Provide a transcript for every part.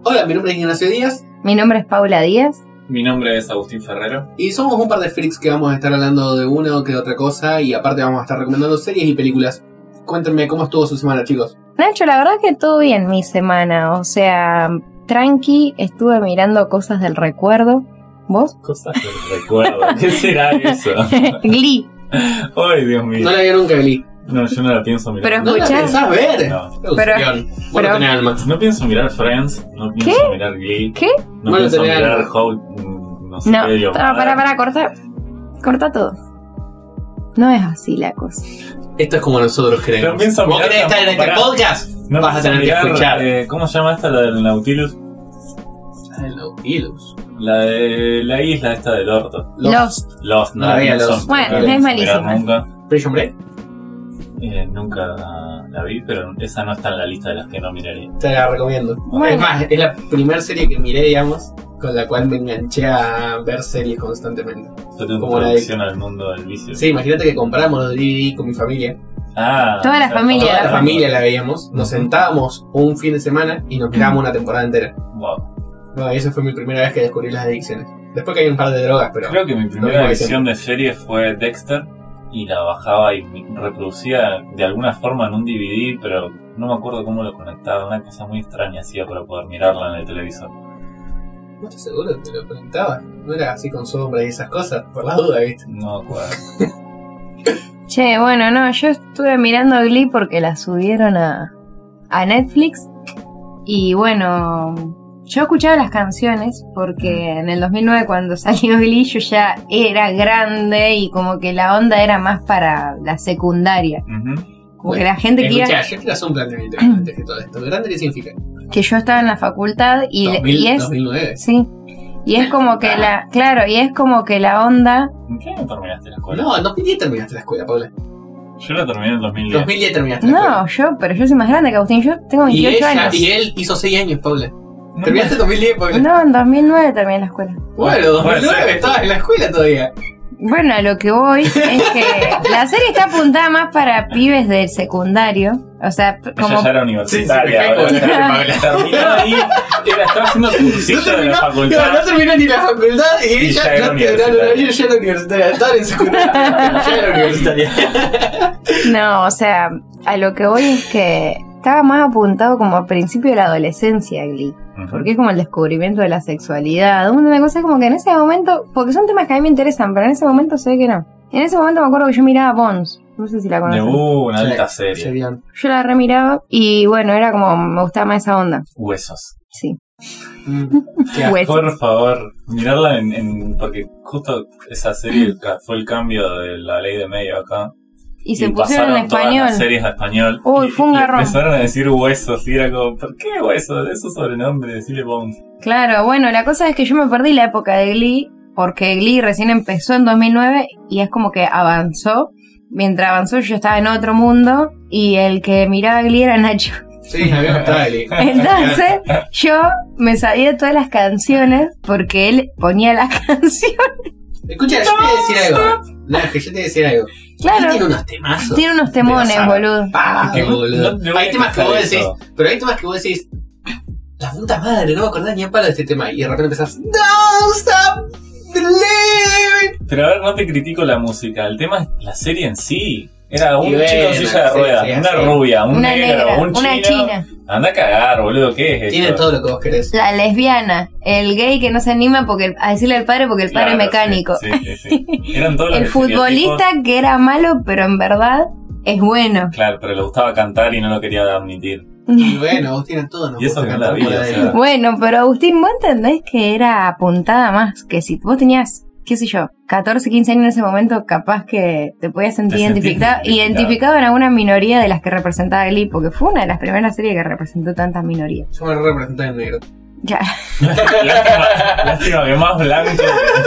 Hola, mi nombre es Ignacio Díaz. Mi nombre es Paula Díaz. Mi nombre es Agustín Ferrero. Y somos un par de freaks que vamos a estar hablando de una o que otra cosa. Y aparte vamos a estar recomendando series y películas. Cuéntenme cómo estuvo su semana, chicos. Nacho, la verdad que todo bien mi semana. O sea, tranqui, estuve mirando cosas del recuerdo. ¿Vos? Cosas del recuerdo. ¿Qué será eso? Glee. Ay, Dios mío. No la vi nunca, Glee. No, yo no la pienso mirar. Pero ¿No la escuchá. pensás ver? No. Bueno, tenés alma. No pienso mirar Friends, no pienso mirar Glee. ¿Qué? No Bueno, pienso tenés mirar alma. How... No sé No, qué yo. para, corta todo. No es así la cosa. Esto es como nosotros No queremos. pienso ¿Vos mirar querés estar en este tampoco, podcast? No Vas a pienso tener que mirar, escuchar. ¿cómo se llama esta? La del Nautilus. El Nautilus. La de la isla esta del orto. Lost. Lost, No la veía Lost. Bueno, no la es pienso malísima. mirar nunca. Prison Break. Nunca la vi, pero esa no está en la lista de las que no miraría. Te la recomiendo. Bueno. Es más, es la primera serie que miré, digamos, con la cual me enganché a ver series constantemente. Fue tu Como la introducción al mundo del vicio. Sí, imagínate que compramos los DVD con mi familia. Ah, Toda la familia. Toda la familia la veíamos. Nos Ujú. sentábamos un fin de semana y nos mirábamos una temporada entera. Wow. No, y esa fue mi primera vez que descubrí las adicciones. Después que hay un par de drogas, pero... Creo que mi no primera me edición de serie fue Dexter y la bajaba y reproducía de alguna forma en un DVD, pero no me acuerdo cómo lo conectaba. Una cosa muy extraña hacía para poder mirarla en el televisor. ¿No estás seguro que te lo conectabas? No era así con sombras y esas cosas, por la duda, ¿viste? No me acuerdo. Che, bueno, no, yo estuve mirando Glee porque la subieron a Netflix. Y bueno, yo escuchaba las canciones porque en el 2009 cuando salió Glee yo ya era grande y como que la onda era más para la secundaria. Como que la gente Escuchá, quería yo quiero hacer un planteamiento antes que todo esto. ¿Grande qué significa? que yo estaba en la facultad y 2009. sí. Y es como que y es como que la onda. ¿En qué año terminaste la escuela? No, en 2010 terminaste la escuela, Paula. Yo la terminé en 2010. 2010 terminaste la escuela. No, pero yo soy más grande que Agustín, yo tengo 28 años. Y él hizo 6 años, Paula. No, ¿Terminaste en 2010, Paula? No, en 2009 terminé la escuela. Bueno, 2009 puede ser. estabas en la escuela todavía. Bueno, a lo que voy es que la serie está apuntada más para pibes del secundario. O sea, como. Ella ya era universitaria. Sí, ahora. sí, me Terminó ahí, estaba haciendo cursillo de la facultad. no terminó ni la facultad y Y ella ya era ya era universitaria. Estaba en secundaria, ya era universitaria. No, o sea, a lo que voy es que estaba más apuntado como al principio de la adolescencia, Glee. Ujú. Porque es como el descubrimiento de la sexualidad. Una cosa como que en ese momento, porque son temas que a mí me interesan, pero en ese momento sé que no. En ese momento me acuerdo que yo miraba Bones. No sé si la De conocen. una alta Sí, serie. serión. Yo la remiraba y bueno, era como, me gustaba más esa onda. Huesos. Sí. Qué asco. Huesos. Por favor, mirarla porque justo esa serie fue el cambio de la ley de medio acá. Y se pusieron en pasaron todas español. las series a español. Uy, y fue un le garrón. empezaron a decir huesos y era como, ¿por qué huesos? Eso sobrenombre, decirle Bones. Claro, bueno, la cosa es que yo me perdí la época de Glee, porque Glee recién empezó en 2009 y es como que avanzó. Mientras avanzó yo estaba en otro mundo y el que miraba Glee era Nacho. Sí, a mí me gustaba Glee. Entonces yo me sabía todas las canciones porque él ponía las canciones. Escucha, yo te voy a decir algo. No, es que yo te voy a decir algo. Claro. Él tiene unos temazos. Tiene unos temones, de la saga. boludo. Pa, Es que boludo. no te voy Hay a temas que quitar vos decís, eso. pero hay temas que vos decís, la puta madre, no me acordás ni a palo de este tema. Y de repente empezás, Don't stop believing. Pero a ver, no te critico la música. El tema es la serie en sí. Era un Y chico en bueno, silla de sí, ruedas, sí, una así. rubia, un Una negro, negra, un chino. una china. Anda a cagar, boludo, ¿qué es esto? Tienen todo lo que vos querés. La lesbiana, el gay que no se anima a decirle al padre porque el padre Claro, es mecánico. Sí. Eran todos los El futbolista que era malo, pero en verdad es bueno. Claro, pero le gustaba cantar y no lo quería admitir. Y bueno, vos tienes todo, ¿no? Y eso que no la vi, o sea. Bueno, pero Agustín, vos entendés que era apuntada más, que si vos tenías, qué sé yo, 14, 15 años en ese momento, capaz que te podías sentir Te sentís identificado en alguna minoría de las que representaba Glee, porque fue una de las primeras series que representó tantas minorías. Yo me representé en negro. Ya. Lástima que más blanco.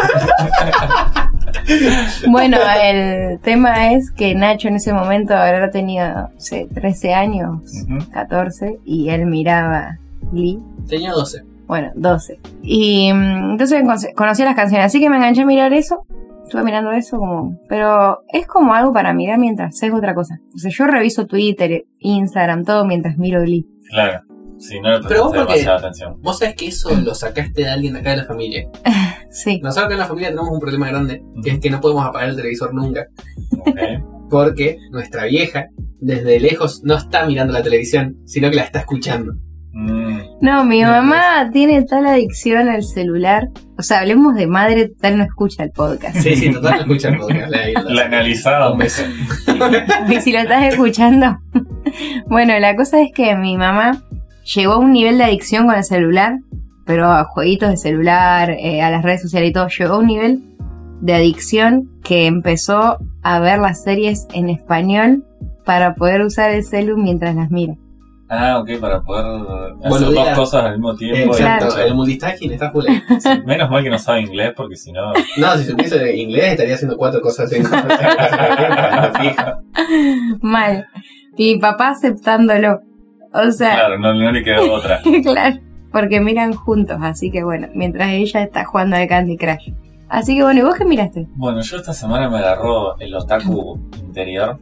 Bueno, el tema es que Nacho en ese momento habrá tenido, no sé, 13 años, Ujú. 14, y él miraba Glee. Tenía 12. Bueno, 12. Y entonces conocí las canciones, así que me enganché a mirar eso. Estuve mirando eso como... Pero es como algo para mirar mientras hago otra cosa. O sea, yo reviso Twitter, Instagram, todo mientras miro Glee. Claro. Sí, no le Pero vos prestaste porque- demasiada atención. Vos sabés que eso lo sacaste de alguien de acá de la familia. Sí. Nosotros acá en la familia tenemos un problema grande, que es que no podemos apagar el televisor nunca, Ok. porque nuestra vieja, desde lejos, no está mirando la televisión, sino que la está escuchando. No, mi Mira, mamá tiene tal adicción al celular. O sea, hablemos de madre, total no escucha el podcast. Sí, sí, total no escucha el podcast. La analizaron. Un beso. Y si lo estás escuchando. Bueno, la cosa es que mi mamá llegó a un nivel de adicción con el celular, pero a jueguitos de celular, a las redes sociales y todo, llegó a un nivel de adicción que empezó a ver las series en español para poder usar el celu mientras las mira. Ah, ok, para poder hacer Boludear. dos cosas al mismo tiempo. Exacto, Claro. el multitasking está full ahí. Menos mal que no sabe inglés, porque si no... No, si supiese inglés estaría haciendo 4 cosas en fija. Mal. Y mi papá aceptándolo. O sea, Claro, no le quedó otra. claro, porque miran juntos, así que bueno, mientras ella está jugando al Candy Crush. Así que bueno, ¿y vos qué miraste? Bueno, yo esta semana me agarró el otaku interior.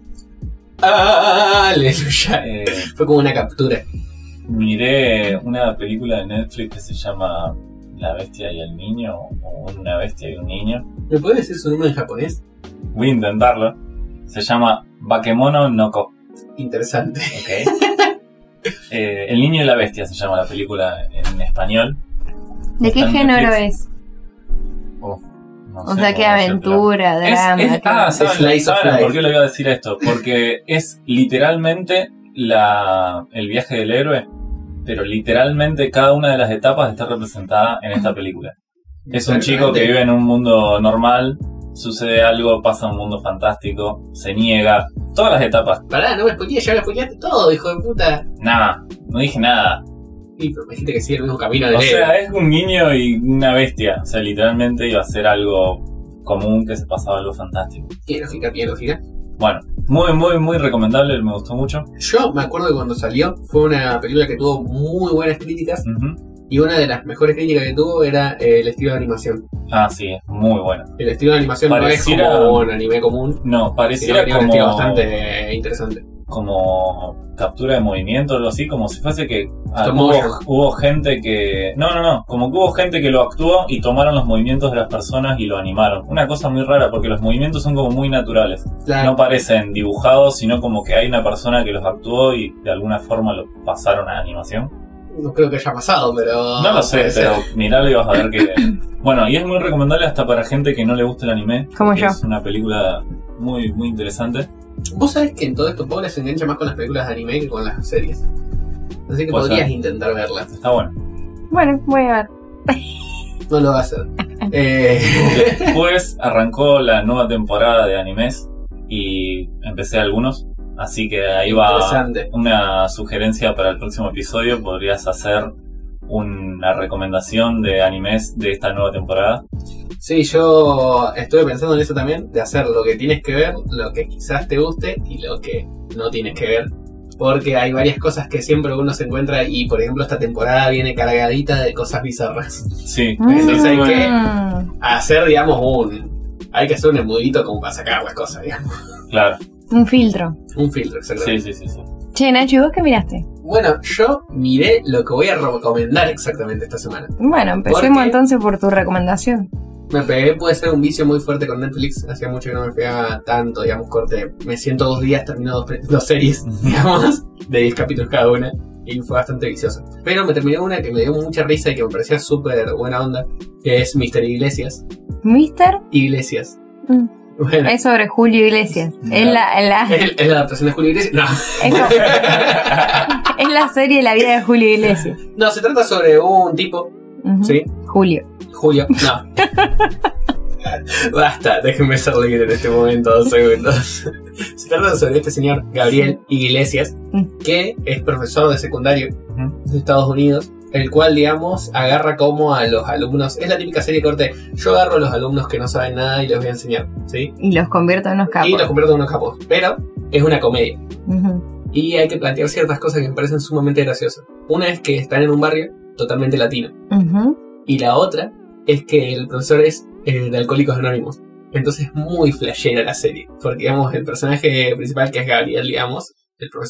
Aleluya. Fue como una captura. Miré una película de Netflix que se llama La bestia y el niño, o Una bestia y un niño. ¿Me puedes decir su nombre en japonés? Voy a intentarlo. Se llama Bakemono no Ko. Interesante. ¿Ok? El niño y la bestia se llama la película en español. ¿De qué Está en género Netflix. es? No O sé sea, ¿qué cómo decírtelo. aventura, drama? ¿qué? ¿saben Slice of life. por qué le iba a decir esto? Porque es literalmente el viaje del héroe, pero literalmente cada una de las etapas está representada en esta película. Es un chico que vive en un mundo normal, sucede algo, pasa a un mundo fantástico, se niega, todas las etapas. Pará, no me spoileé, ya me spoileaste todo, hijo de puta. Nada, no dije nada. Y pero me dijiste que sigue el mismo camino de O héroe. sea, es un niño y una bestia. O sea, literalmente iba a ser algo común que se pasaba algo fantástico. Tiene lógica, tiene lógica. Bueno, muy, muy, muy recomendable, me gustó mucho. Yo me acuerdo que cuando salió fue una película que tuvo muy buenas críticas Ujú. y una de las mejores críticas que tuvo era el estilo de animación. Ah, sí, es muy bueno. El estilo de animación Pareciera- no es como un anime común, No, sino pareciera que tiene un estilo como, bastante interesante. como captura de movimiento o algo así, como si fuese que Stop motion. hubo gente que... No, como que hubo gente que lo actuó y tomaron los movimientos de las personas y lo animaron. Una cosa muy rara porque los movimientos son como muy naturales. Claro. No parecen dibujados, sino como que hay una persona que los actuó y de alguna forma lo pasaron a animación. No creo que haya pasado, pero... No lo sé, puede ser. pero miralo y vas a ver que... Bueno, y es muy recomendable hasta para gente que no le gusta el anime. Como porque yo. Es una película muy, muy interesante. Vos sabés que en todo esto Pablo se engancha más con las películas de anime que con las series. Así que Puede podrías ser. intentar verlas. Está bueno. Bueno, voy a ver. No lo va a hacer. Después arrancó la nueva temporada de animes y empecé algunos. Así que ahí va Interesante. una sugerencia para el próximo episodio. Podrías hacer una recomendación de animes de esta nueva temporada. Sí, yo estuve pensando en eso también, de hacer lo que tienes que ver, lo que quizás te guste y lo que no tienes que ver. Porque hay varias cosas que siempre uno se encuentra y, por ejemplo, esta temporada viene cargadita de cosas bizarras. Sí, Entonces hay que Mm, hacer, digamos, hay que hacer un emudito como para sacar las cosas, digamos. claro. un filtro. Un filtro, exactamente. Sí. Che, Nacho, ¿y vos qué miraste? Bueno, yo miré lo que voy a recomendar exactamente esta semana. Bueno, empecemos ¿Por qué? entonces por tu recomendación. Me pegué, puede ser un vicio muy fuerte con Netflix. Hacía mucho que no me pegaba tanto, digamos, corte. Me siento 2 días, termino dos series, digamos, de 10 capítulos cada una. Y fue bastante vicioso. Pero me terminé una que me dio mucha risa y que me parecía súper buena onda. Que es Mr. Iglesias. ¿Mister? Iglesias. Mm. Bueno, Es sobre Julio Iglesias. Es la ¿es la adaptación de Julio Iglesias? No. es como- es la serie de la vida de Julio Iglesias. No, se trata sobre un tipo, Ujú. ¿sí? Julio. Julio, no. Basta, déjenme ser libre en este momento, 2 segundos. Se trata sobre este señor Gabriel Iglesias, que es profesor de secundario de Estados Unidos, el cual, digamos, agarra como a los alumnos. Es la típica serie corte, yo agarro a los alumnos que no saben nada y les voy a enseñar, ¿sí? Y los convierto en unos capos. Y los convierto en unos capos. Pero es una comedia. Ujú. Y hay que plantear ciertas cosas que me parecen sumamente graciosas. Una es que están en un barrio totalmente latino. Ujú. Y la otra es que el profesor es de Alcohólicos Anónimos. Entonces es muy flashera la serie. Porque, digamos, el personaje principal, que es Gabriel, digamos, el profesor,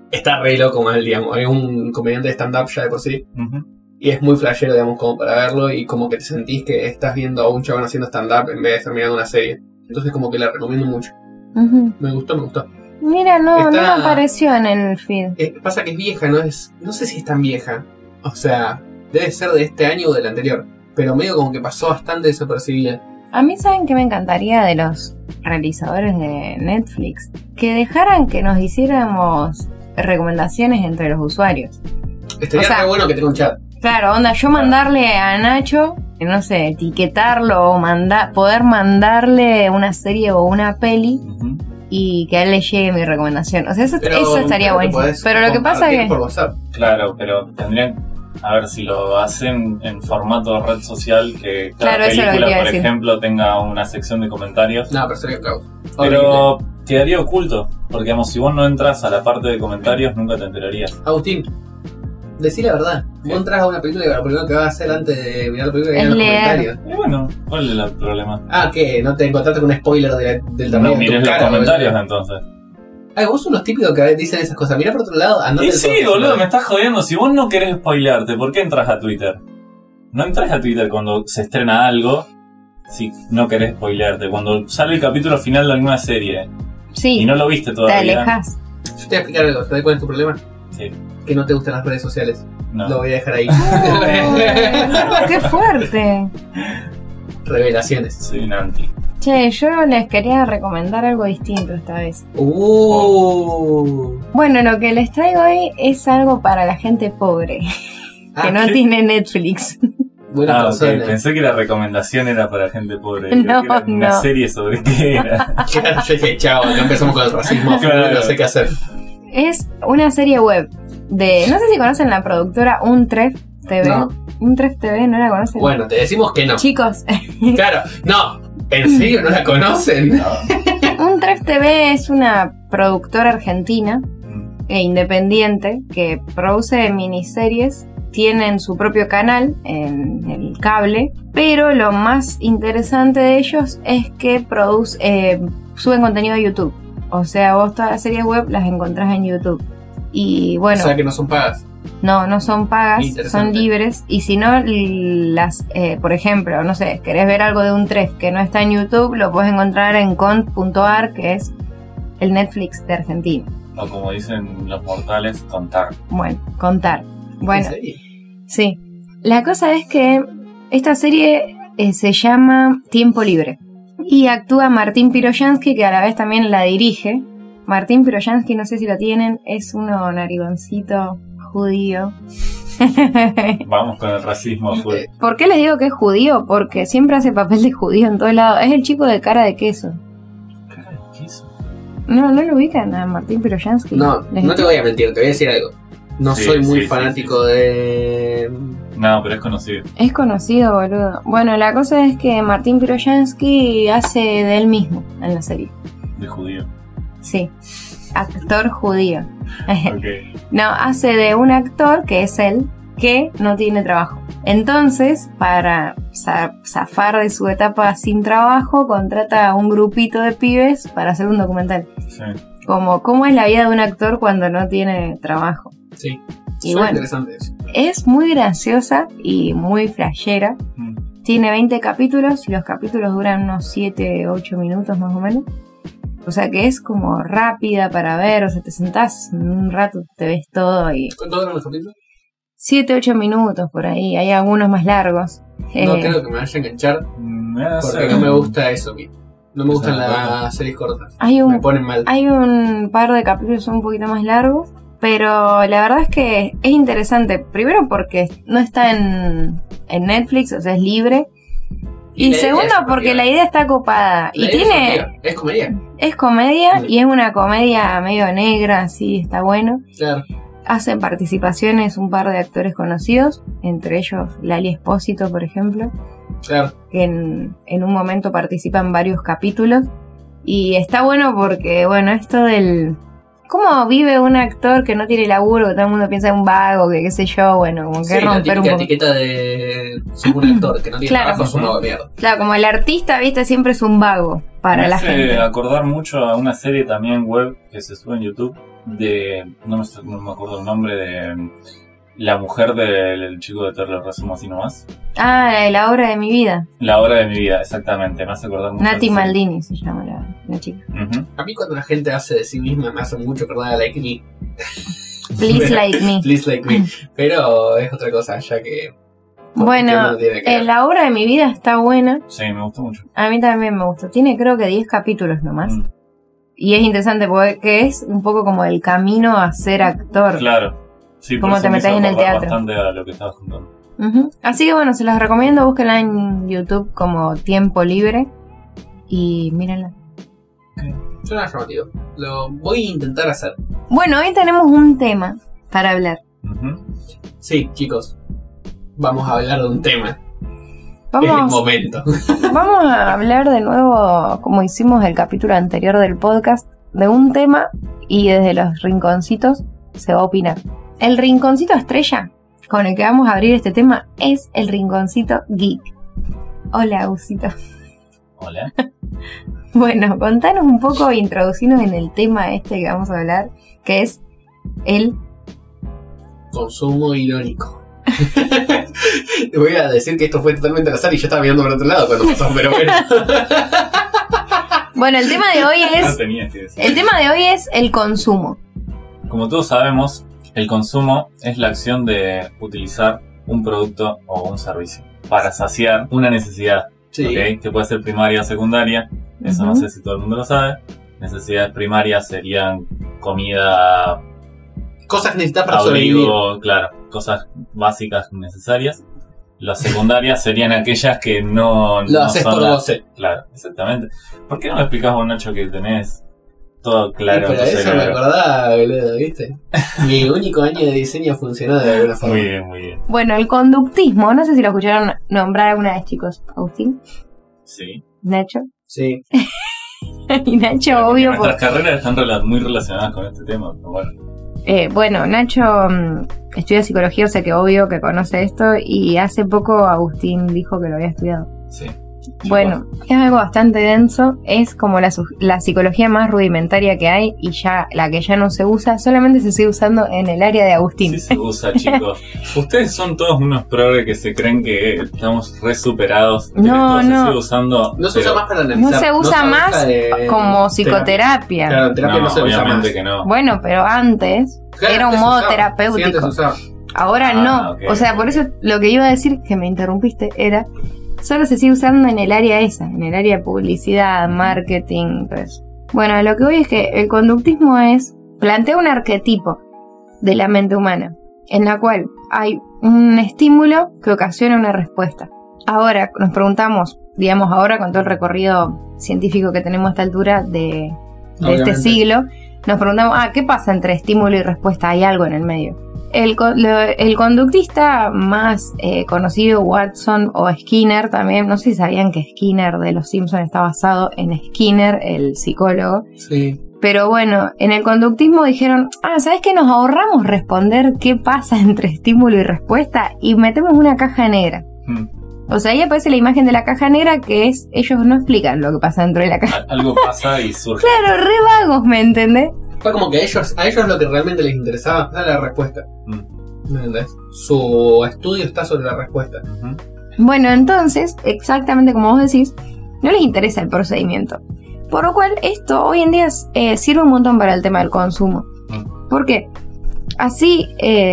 está re loco mal, digamos. Es un comediante de stand-up ya de por sí. Y es muy flashero, digamos, como para verlo. Y como que te sentís que estás viendo a un chabón haciendo stand-up en vez de estar mirando una serie. Entonces como que la recomiendo mucho. Me gustó. Mira, no me apareció en el feed. Pasa que es vieja, no sé si es tan vieja. O sea, debe ser de este año o del anterior. Pero medio como que pasó bastante desapercibida. A mí, ¿saben qué me encantaría de los realizadores de Netflix? Que dejaran que nos hiciéramos recomendaciones entre los usuarios. Estaría re bueno que tenga un chat. Claro, onda, yo mandarle a Nacho, no sé, etiquetarlo o poder mandarle una serie o una peli y que a él le llegue mi recomendación. O sea, eso estaría buenísimo. Pero lo que pasa es que... por WhatsApp. Claro, pero tendrían... A ver si lo hacen en formato red social, que cada película, por ejemplo, tenga una sección de comentarios. No, pero sería un caos. Pero quedaría oculto, porque digamos, si vos no entras a la parte de comentarios, nunca te enterarías. Agustín, decí la verdad. Vos entras a una película y lo primero que vas a hacer antes de mirar la película es leer los comentarios. Y bueno, ¿cuál es el problema? ¿Qué? ¿No te encontraste con un spoiler del tamaño de tu cara? No mires los comentarios, entonces. Vos sos unos típicos que dicen esas cosas. Mirá por otro lado, andate. Y sí, boludo, me estás jodiendo. Si vos no querés spoilearte, ¿por qué entras a Twitter? No entras a Twitter cuando se estrena algo si no querés spoilearte. Cuando sale el capítulo final de alguna serie y no lo viste todavía. Te alejas. Yo te voy a explicar algo. ¿Sabes cuál es tu problema? Sí. Que no te gustan las redes sociales. No. Lo voy a dejar ahí. No, ¡qué fuerte! Revelaciones. Soy un anti. Che, yo les quería recomendar algo distinto esta vez. Bueno, lo que les traigo hoy es algo para la gente pobre que no tiene Netflix. Buena persona. Okay. Pensé que la recomendación era para gente pobre. No, era una serie sobre qué era. Claro, yo dije, chao, acá empezamos con el racismo. Claro. No sé qué hacer. Es una serie web de... No sé si conocen la productora Untref TV. No. Untref TV, ¿no la conocen? Bueno, te decimos que no. Chicos. Claro, no. ¿En serio no la conocen? Untref TV es una productora argentina e independiente que produce miniseries. Tienen su propio canal en el cable, pero lo más interesante de ellos es que suben contenido a YouTube. O sea, vos todas las series web las encontrás en YouTube. Y bueno, o sea que no son pagas. No son pagas, son libres. Y si no, por ejemplo, no sé, querés ver algo de Untref que no está en YouTube, lo puedes encontrar en cont.ar, que es el Netflix de Argentina. O como dicen los mortales, contar. Bueno, contar. Bueno, sí. La cosa es que esta serie se llama Tiempo Libre. Y actúa Martín Piroyansky, que a la vez también la dirige. Martín Piroyansky, no sé si lo tienen, es uno narigoncito judío. Vamos con el racismo full. ¿Por qué les digo que es judío? Porque siempre hace papel de judío en todos lados. Es el chico de cara de queso. ¿Cara de queso? No lo ubican a Martín Piroyansky. No te voy a mentir, te voy a decir algo. No soy muy fanático de... No, pero es conocido. Es conocido, boludo. Bueno, la cosa es que Martín Piroyansky hace de él mismo en la serie. ¿De judío? Sí, actor judío. Okay. No, hace de un actor, que es él, que no tiene trabajo. Entonces, para zafar de su etapa sin trabajo, contrata a un grupito de pibes para hacer un documental. Sí. Como cómo es la vida de un actor cuando no tiene trabajo. Sí, y bueno, interesante eso. Es muy graciosa y muy flashera. Tiene 20 capítulos, los capítulos duran unos 7-8 minutos más o menos. O sea que es como rápida para ver, o sea, te sentás en un rato, te ves todo y... ¿Cuánto duran los capítulos? 7-8 minutos por ahí, hay algunos más largos. No creo que me vaya a enganchar, porque no me gusta eso. No me gustan las series cortas, me ponen mal. Hay un par de capítulos un poquito más largos, pero la verdad es que es interesante. Primero porque no está en Netflix, o sea, es libre. Y segundo porque la idea está copada. Y tiene... Es comedia. Es comedia y es una comedia medio negra, así, está bueno. Claro. Hacen participaciones un par de actores conocidos, entre ellos Lali Espósito, por ejemplo. Claro. Que en un momento participa en varios capítulos. Y está bueno porque, bueno, esto del ¿Cómo vive un actor que no tiene laburo, que todo el mundo piensa en un vago, que qué sé yo? Bueno, como que Sí, romper un la poco. etiqueta de soy un actor que no tiene trabajo es un vago de mierda. Claro, como el artista, viste, siempre es un vago para me la hace gente. acordar mucho a una serie también web que se sube en YouTube de... No me acuerdo el nombre de... La mujer del chico de Te lo resumo así nomás. Ah, la obra de mi vida. La hora de mi vida, exactamente. Me hace acordar mucho. Nati a esa serie. Maldini se llama la chica. Ujú. A mí cuando la gente hace de sí misma me hace mucho acordar a Like Me. Please Like Me. Please Like Me. Pero es otra cosa, ya que... Bueno, no tiene que ver. la obra de mi vida está buena. Sí, me gustó mucho. A mí también me gustó. Tiene creo que 10 capítulos nomás. Mm. Y es interesante porque es un poco como el camino a ser actor. Claro. Sí, por ¿Cómo eso te me hizo metés en el acordar teatro? bastante a lo que estabas contando. Ujú. Así que bueno, se las recomiendo. Búsquenla en YouTube como Tiempo Libre. Y mírenla. Suena llamativo. Lo voy a intentar hacer. Bueno, hoy tenemos un tema para hablar. Ujú. Sí, chicos. Vamos a hablar de un tema. Es el Vamos, momento. vamos a hablar de nuevo, como hicimos el capítulo anterior del podcast, de un tema y desde los rinconcitos se va a opinar. El rinconcito estrella con el que vamos a abrir este tema es el rinconcito geek. Hola, Agusito. Hola. Bueno, contanos un poco, introducirnos en el tema este que vamos a hablar, que es el... Consumo irónico. Te voy a decir que esto fue totalmente al azar y yo estaba mirando por otro lado cuando pasó, pero bueno. Bueno, el tema de hoy No es... tenías que decir. El tema de hoy es el consumo. Como todos sabemos, el consumo es la acción de utilizar un producto o un servicio para saciar una necesidad. Sí. ¿Ok? Que puede ser primaria o secundaria. Eso no Ujú. sé si todo el mundo lo sabe. Necesidades primarias serían comida, Cosas que necesitas para sobrevivir. abrigo, claro, cosas básicas necesarias. Las secundarias serían aquellas que no Lo haces son por las- goce. Claro, exactamente. ¿Por qué no le explicás vos, Nacho, que tenés todo claro en Pero tu eso me cerebro? acordaba, boludo, ¿viste? Mi único año de diseño funcionó de alguna forma. Muy bien, muy bien. Bueno, el conductismo, no sé si lo escucharon nombrar alguna vez, chicos. Agustín, Sí. Nacho. Sí. Y Nacho, Porque obvio, nuestras por... carreras están muy relacionadas con este tema, pero bueno. Bueno, Nacho estudia psicología, o sea que obvio que conoce esto. Y hace poco Agustín dijo que lo había estudiado. Sí. Bueno, es algo bastante denso. Es como la psicología más rudimentaria que hay. Y ya la que ya no se usa, solamente se sigue usando en el área de Agustín. Sí se usa, chicos. Ustedes son todos unos progres que se creen que estamos re superados. No, Esto no. se sigue usando. No se pero- usa más para analizar. No se usa más como terapia. psicoterapia. Claro, en terapia no se usa obviamente más. que no. Bueno, pero antes Claro, era un antes modo se usaba. terapéutico. Sí, antes se usaba. Ahora Ah, no. ok, O sea, por ok. eso lo que iba a decir, que me interrumpiste, era... Solo se sigue usando en el área esa, en el área de publicidad, marketing, pues. Bueno, lo que voy es que el conductismo plantea un arquetipo de la mente humana, en la cual hay un estímulo que ocasiona una respuesta. Ahora nos preguntamos, digamos ahora con todo el recorrido científico que tenemos a esta altura de este Obviamente. siglo, nos preguntamos, ¿qué pasa entre estímulo y respuesta? Hay algo en el medio. El conductista más conocido, Watson o Skinner también, no sé si sabían que Skinner de Los Simpsons está basado en Skinner, el psicólogo. Sí. Pero bueno, en el conductismo dijeron, ¿sabes qué? Nos ahorramos responder qué pasa entre estímulo y respuesta y metemos una caja negra. O sea, ahí aparece la imagen de la caja negra que es, ellos no explican lo que pasa dentro de la caja. Algo pasa y surge. Claro, re vagos, ¿me entendés? Fue como que a ellos lo que realmente les interesaba era la respuesta. Mm. ¿Me entendés? Su estudio está sobre la respuesta. Ujú. Bueno, entonces, exactamente como vos decís, no les interesa el procedimiento. Por lo cual, esto hoy en día sirve un montón para el tema del consumo. ¿Por qué? Así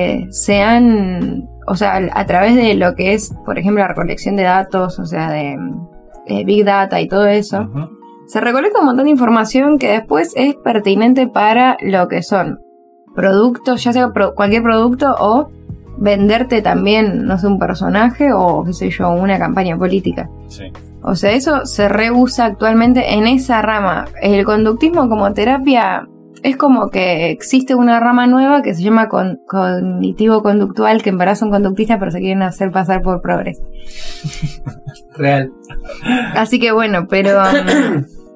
se han, o sea, a través de lo que es, por ejemplo, la recolección de datos, o sea, de Big Data y todo eso, Ujú. se recolecta un montón de información que después es pertinente para lo que son productos, ya sea cualquier producto o venderte también, no sé, un personaje o, qué sé yo, una campaña política. Sí. O sea, eso se reusa actualmente en esa rama. El conductismo como terapia es como que existe una rama nueva que se llama cognitivo-conductual, que en verdad son conductistas pero se quieren hacer pasar por progres. Real. Así que bueno, pero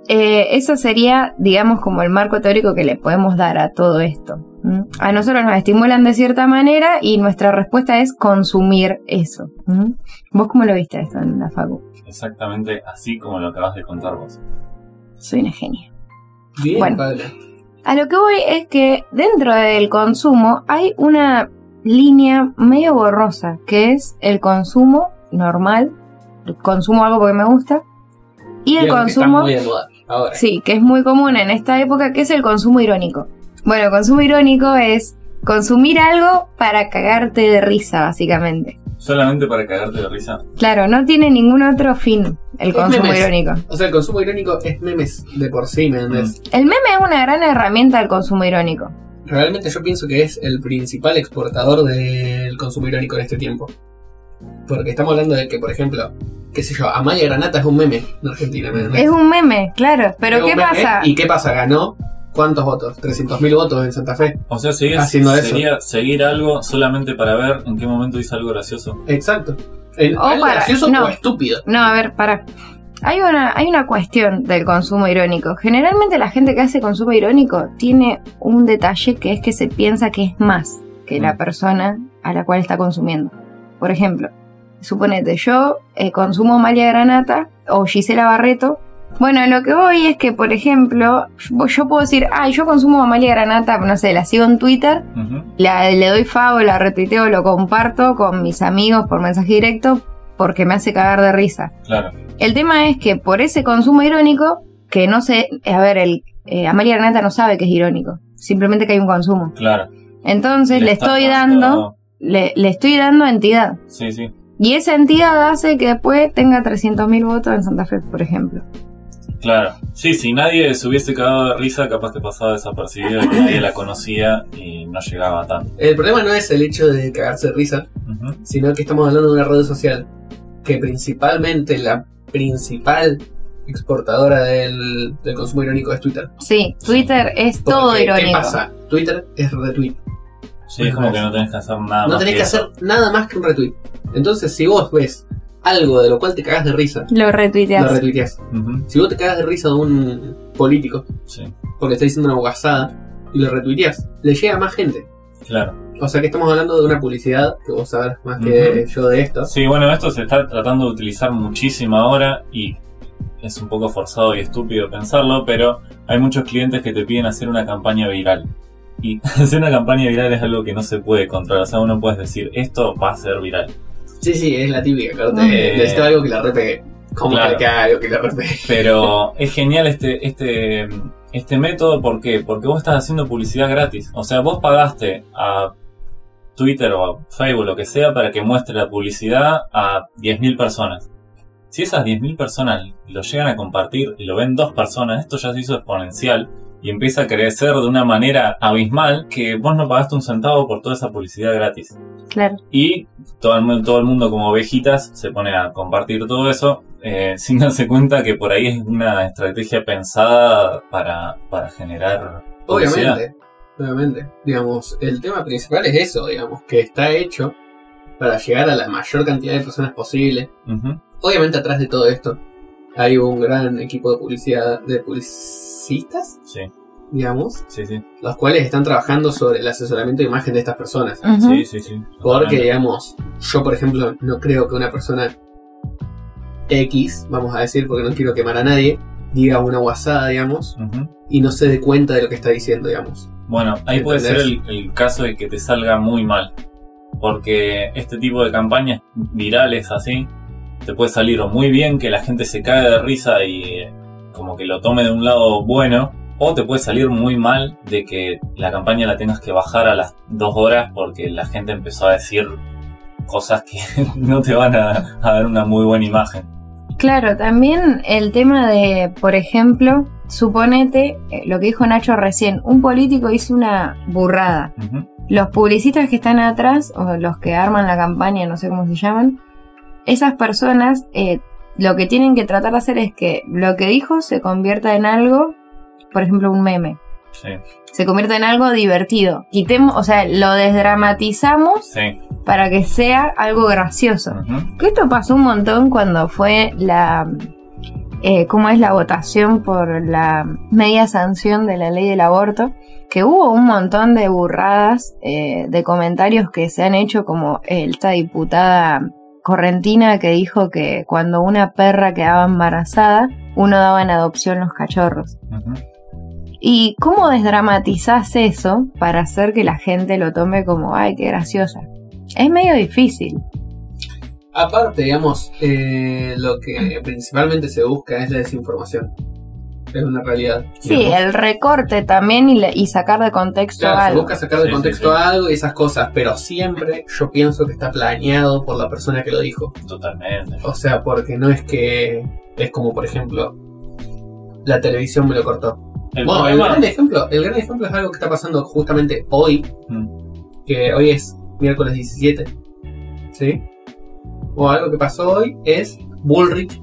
eso sería, digamos, como el marco teórico que le podemos dar a todo esto. A nosotros nos estimulan de cierta manera y nuestra respuesta es consumir eso. ¿Vos cómo lo viste esto en la facu? Exactamente así como lo acabas de contar vos. Soy una genia. Bien, bueno, Pablo. A lo que voy es que dentro del consumo hay una línea medio borrosa, que es el consumo normal, consumo algo porque me gusta, y el consumo, que está muy de moda ahora. Sí, que es muy común en esta época, que es el consumo irónico. Bueno, el consumo irónico es consumir algo para cagarte de risa, básicamente. ¿Solamente para cagarte de risa? Claro, no tiene ningún otro fin el consumo memes. irónico. O sea, el consumo irónico es memes de por sí, ¿me entendés? El meme es una gran herramienta del consumo irónico. Realmente yo pienso que es el principal exportador del consumo irónico en este tiempo. Porque estamos hablando de que, por ejemplo, qué sé yo, Amalia Granata es un meme en Argentina, ¿me entendés? Es un meme, claro. Pero Es ¿qué un meme, pasa? ¿Y qué pasa? ¿Ganó cuántos votos? 300.000 votos en Santa Fe. O sea, sería seguir algo solamente para ver en qué momento dice algo gracioso. Exacto. O ¿Algo para- gracioso no. o estúpido? No, a ver, pará. Hay una cuestión del consumo irónico. Generalmente la gente que hace consumo irónico tiene un detalle que es que se piensa que es más que la persona a la cual está consumiendo. Por ejemplo, suponete, yo consumo Amalia Granata o Gisela Barreto. Bueno, lo que voy es que, por ejemplo, yo puedo decir, yo consumo Amalia Granata, no sé, la sigo en Twitter, le doy favor, la retuiteo, lo comparto con mis amigos por mensaje directo porque me hace cagar de risa. Claro. El tema es que por ese consumo irónico, que no sé, a ver, Amalia Granata no sabe que es irónico, simplemente que hay un consumo. Claro. Entonces le estoy dando entidad. Sí, sí. Y esa entidad hace que después tenga 300.000 votos en Santa Fe, por ejemplo. Claro. Sí, si nadie se hubiese cagado de risa, capaz que pasaba desapercibido y nadie la conocía y no llegaba tanto. El problema no es el hecho de cagarse de risa, sino que estamos hablando de una red social que principalmente la principal exportadora del consumo irónico es Twitter. Sí, Twitter es Porque, todo irónico. ¿qué pasa? Twitter es retweet. Sí, es como que no tenés que hacer nada más. No tenés que hacer nada más que un retweet. Entonces, si vos ves algo de lo cual te cagas de risa, Lo retuiteas. lo retuiteás. Si vos te cagas de risa de un político Sí, porque está diciendo una bogazada y lo retuiteás, le llega a más gente. claro. O sea que estamos hablando de una publicidad que vos sabés más que yo de esto. Sí, bueno, esto se está tratando de utilizar muchísimo ahora y es un poco forzado y estúpido pensarlo, pero hay muchos clientes que te piden hacer una campaña viral. Y hacer una campaña viral es algo que no se puede controlar. O sea, uno puede decir, esto va a ser viral. Sí, es la típica. Claro, necesito algo que la repegue. ¿Cómo Claro. que haga algo que la repegue? Pero es genial este método, ¿por qué? Porque vos estás haciendo publicidad gratis. O sea, vos pagaste a Twitter o a Facebook, lo que sea, para que muestre la publicidad a 10.000 personas. Si esas 10.000 personas lo llegan a compartir y lo ven 2 personas, esto ya se hizo exponencial y empieza a crecer de una manera abismal que vos no pagaste un centavo por toda esa publicidad gratis. Claro. Y todo el mundo como ovejitas se pone a compartir todo eso sin darse cuenta que por ahí es una estrategia pensada para generar publicidad. Obviamente. Digamos, el tema principal es eso, digamos, que está hecho para llegar a la mayor cantidad de personas posible. Obviamente atrás de todo esto hay un gran equipo de publicidad, de publicistas, Sí, digamos, sí, sí. los cuales están trabajando sobre el asesoramiento de imagen de estas personas. Sí, sí, sí. Porque, Totalmente. digamos, yo por ejemplo no creo que una persona X, vamos a decir, porque no quiero quemar a nadie, diga una guasada, digamos, y no se dé cuenta de lo que está diciendo, digamos. Bueno, ahí puede ser el caso de que te salga muy mal. Porque este tipo de campañas virales así, te puede salir o muy bien que la gente se cague de risa y como que lo tome de un lado bueno, o te puede salir muy mal de que la campaña la tengas que bajar a las 2 horas porque la gente empezó a decir cosas que no te van a dar una muy buena imagen. Claro, también el tema de, por ejemplo, suponete lo que dijo Nacho recién, un político hizo una burrada. Los publicistas que están atrás, o los que arman la campaña, no sé cómo se llaman, esas personas lo que tienen que tratar de hacer es que lo que dijo se convierta en algo, por ejemplo un meme, Sí, se convierta en algo divertido. Quitemos, o sea, lo desdramatizamos sí. para que sea algo gracioso. Que esto pasó un montón cuando fue cómo es la votación por la media sanción de la ley del aborto, que hubo un montón de burradas de comentarios que se han hecho, como esta diputada correntina que dijo que cuando una perra quedaba embarazada, uno daba en adopción los cachorros. Uh-huh. ¿Y cómo desdramatizás eso para hacer que la gente lo tome como, ay, qué graciosa? Es medio difícil. Aparte, digamos, lo que principalmente se busca es la desinformación. Es una realidad. Sí, digamos. El recorte también y sacar de contexto algo. Se busca sacar de contexto algo y esas cosas, pero siempre yo pienso que está planeado por la persona que lo dijo. Totalmente. O sea, porque no es que es como, por ejemplo, la televisión me lo cortó. El gran ejemplo es algo que está pasando justamente hoy, que hoy es miércoles 17, ¿sí? O algo que pasó hoy es Bullrich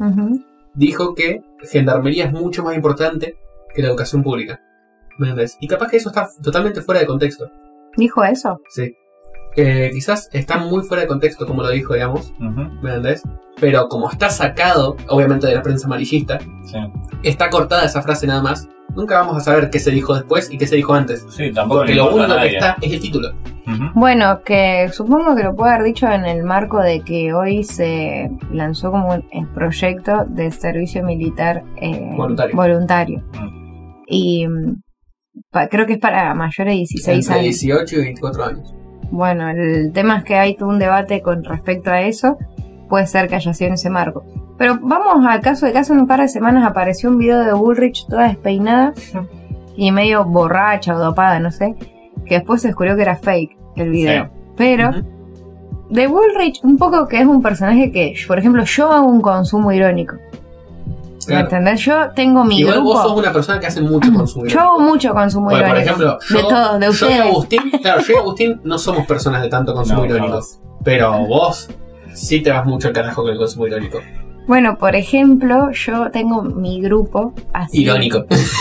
dijo que gendarmería es mucho más importante que la educación pública. ¿Me entendés? Y capaz que eso está totalmente fuera de contexto. ¿Dijo eso? Sí. Quizás está muy fuera de contexto como lo dijo, digamos. ¿Me entendés? Pero como está sacado, obviamente, de la prensa amarillista, sí, está cortada esa frase nada más. Nunca vamos a saber qué se dijo después y qué se dijo antes. Sí, tampoco. Porque lo único que está es el título. Bueno, que supongo que lo puede haber dicho en el marco de que hoy se lanzó como el proyecto de servicio militar voluntario. Y creo que es para mayores de 16 Entre años. 18 y 24 años. Bueno, el tema es que hay todo un debate con respecto a eso. Puede ser que haya sido en ese marco. Pero vamos al caso de que hace un par de semanas apareció un video de Bullrich toda despeinada y medio borracha o dopada, no sé, que después se descubrió que era fake el video. Sí. Pero de Bullrich, un poco que es un personaje que, por ejemplo, yo hago un consumo irónico. Claro. ¿Me entendés? Yo tengo mi Igual grupo. Vos sos una persona que hace mucho consumo irónico. Yo hago mucho consumo irónico. Por ejemplo, de todos, de ustedes. Yo y Agustín no somos personas de tanto consumo irónico. Pero vos sí te vas mucho al carajo con el consumo irónico. Bueno, por ejemplo, yo tengo mi grupo así. Irónico.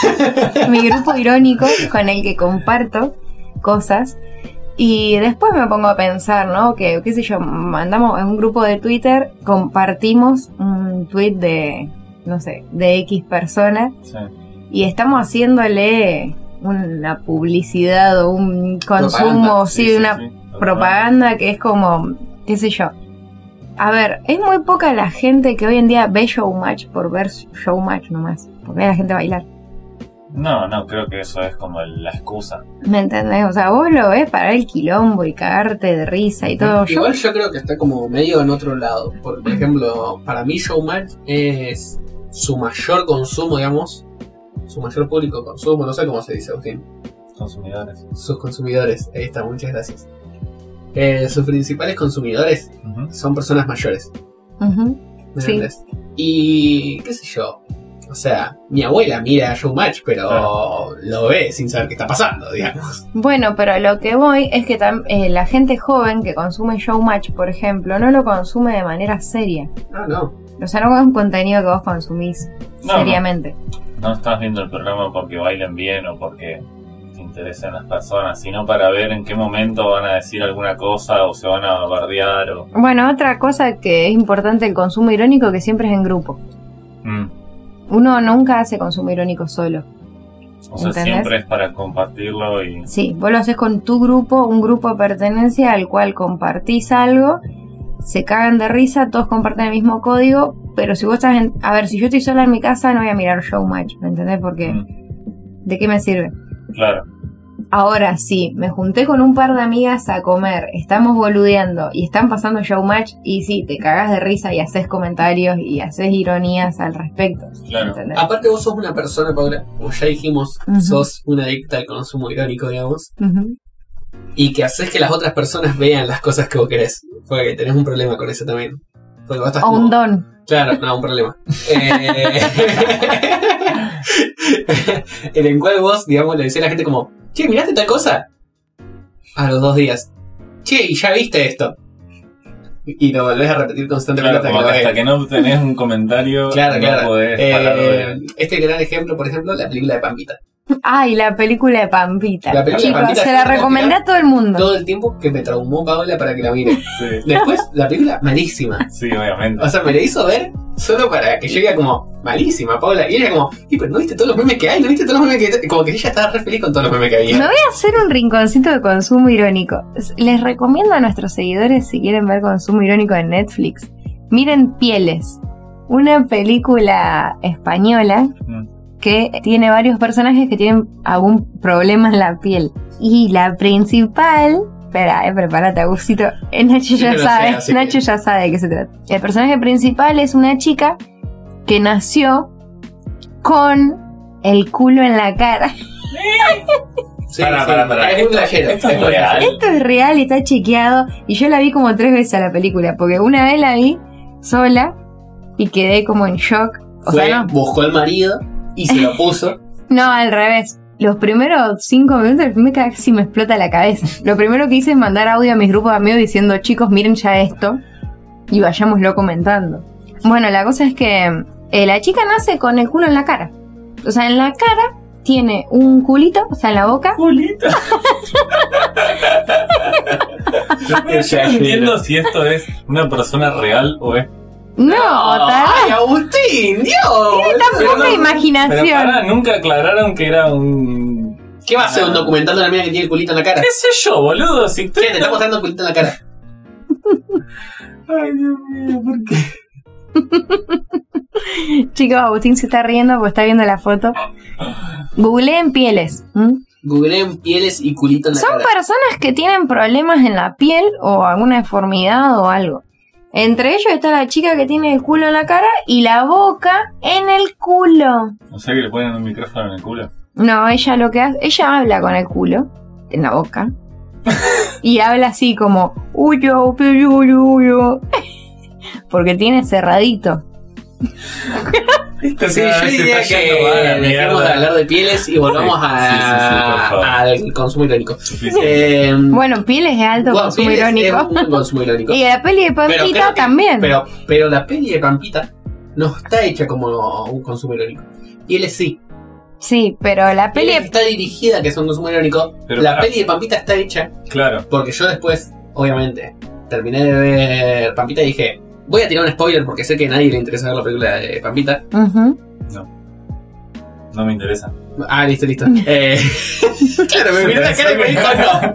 Mi grupo irónico con el que comparto cosas. Y después me pongo a pensar, ¿no? Que, qué sé yo, mandamos en un grupo de Twitter, compartimos un tweet de, no sé, de X persona. Sí. Y estamos haciéndole una publicidad o un consumo, una propaganda que es como, qué sé yo. A ver, es muy poca la gente que hoy en día ve Showmatch por ver Showmatch nomás, por ver a la gente bailar. No, creo que eso es como la excusa. ¿Me entendés? O sea, vos lo ves para el quilombo y cagarte de risa y todo. Igual yo creo que está como medio en otro lado. Por ejemplo, para mí Showmatch es su mayor consumo, digamos, su mayor público consumo, no sé cómo se dice, Agustín. Consumidores. Sus consumidores, ahí está, muchas gracias. Sus principales consumidores son personas mayores. ¿Me entiendes? Sí. Y qué sé yo. O sea, mi abuela mira Showmatch, pero lo ve sin saber qué está pasando, digamos. Bueno, pero a lo que voy es que la gente joven que consume Showmatch, por ejemplo, no lo consume de manera seria. No. O sea, no es un contenido que vos consumís seriamente. No estás viendo el programa porque bailen bien o porque te interesen las personas, sino para ver en qué momento van a decir alguna cosa o se van a bardear. Bueno, otra cosa que es importante el consumo irónico, que siempre es en grupo. Uno nunca hace consumo irónico solo. O sea, ¿entendés? Siempre es para compartirlo y... Sí, vos lo haces con tu grupo, un grupo de pertenencia al cual compartís algo, se cagan de risa, todos comparten el mismo código, pero si vos estás a ver, si yo estoy sola en mi casa no voy a mirar Showmatch, ¿me entendés? Porque ¿de qué me sirve? Claro. Ahora sí, me junté con un par de amigas a comer, estamos boludeando y están pasando Showmatch y sí, te cagás de risa y haces comentarios y haces ironías al respecto. Claro. ¿Entendés? Aparte vos sos una persona, Paula, como ya dijimos, sos una adicta al consumo irónico, digamos, y que haces que las otras personas vean las cosas que vos querés, porque tenés un problema con eso también. Porque vos estás o un don. Claro, no, un problema. En el cual vos, digamos, le decís a la gente como, che, ¿miraste tal cosa? A los 2 días. Che, ¿y ya viste esto? Y lo volvés a repetir constantemente, claro, hasta que no tenés un comentario. Claro. No podés parar de... Este gran ejemplo, por ejemplo, la película de Pampita. Ay, la película de Pampita. Chicos, de Pampita se la recomendé a todo el mundo. Todo el tiempo que me traumó Paola para que la mire. Sí. Después, la película, malísima. Sí, obviamente. O sea, me la hizo ver solo para que yo diga como, malísima, Paula. Y ella como, pero ¿no viste todos los memes que hay? ¿No viste todos los memes que hay? Como que ella estaba re feliz con todos los memes que había. Me voy a hacer un rinconcito de consumo irónico. Les recomiendo a nuestros seguidores, si quieren ver consumo irónico en Netflix, miren Pieles, una película española que tiene varios personajes que tienen algún problema en la piel. Y la principal... Espera, prepárate, Agusito. Nacho ya sabe. Nacho ya sabe de qué se trata. El personaje principal es una chica que nació con el culo en la cara. Sí, para. Es un playero. Esto es real. Esto es real y está chequeado. Y yo la vi como 3 veces a la película. Porque una vez la vi sola y quedé como en shock. Buscó al marido y se lo puso. No, al revés. Los primeros 5 minutos casi me explota la cabeza. Lo primero que hice es mandar audio a mis grupos de amigos diciendo, chicos, miren ya esto y vayámoslo comentando. Bueno, la cosa es que la chica nace con el culo en la cara. O sea, en la cara tiene un culito, o sea, en la boca. ¿Culito? Yo no entiendo si esto es una persona real o es... No, ¡ay, Agustín! ¡Dios! Tiene tan poca imaginación. Pero para, nunca aclararon que era un... ¿Qué va a ser un documental de una mina que tiene el culito en la cara? ¿Qué sé yo, boludo? Si ¿Qué? Te está mostrando el culito en la cara. Ay, Dios mío, ¿por qué? Chicos, Agustín se está riendo porque está viendo la foto. Googleen Pieles. Googleen Pieles y culito en la cara. Son personas que tienen problemas en la piel o alguna deformidad o algo. Entre ellos está la chica que tiene el culo en la cara y la boca en el culo. O sea que le ponen un micrófono en el culo. No, ella lo que hace, ella habla con el culo en la boca y habla así como uyo, porque tiene cerradito. Esto Sí, yo diría que dejemos de hablar de Pieles y volvamos al consumo irónico. Bueno, Pieles es alto consumo Pieles irónico. Es un consumo irónico. Y la peli de Pampita también. Pero la peli de Pampita no está hecha como un consumo irónico. Pieles sí. Sí, pero la peli está dirigida que es un consumo irónico. Pero la peli de Pampita está hecha. Claro. Porque yo después, obviamente, terminé de ver Pampita y dije, voy a tirar un spoiler porque sé que a nadie le interesa ver la película de Pampita. No me interesa. Ah, listo. Claro, me miró la cara y me dijo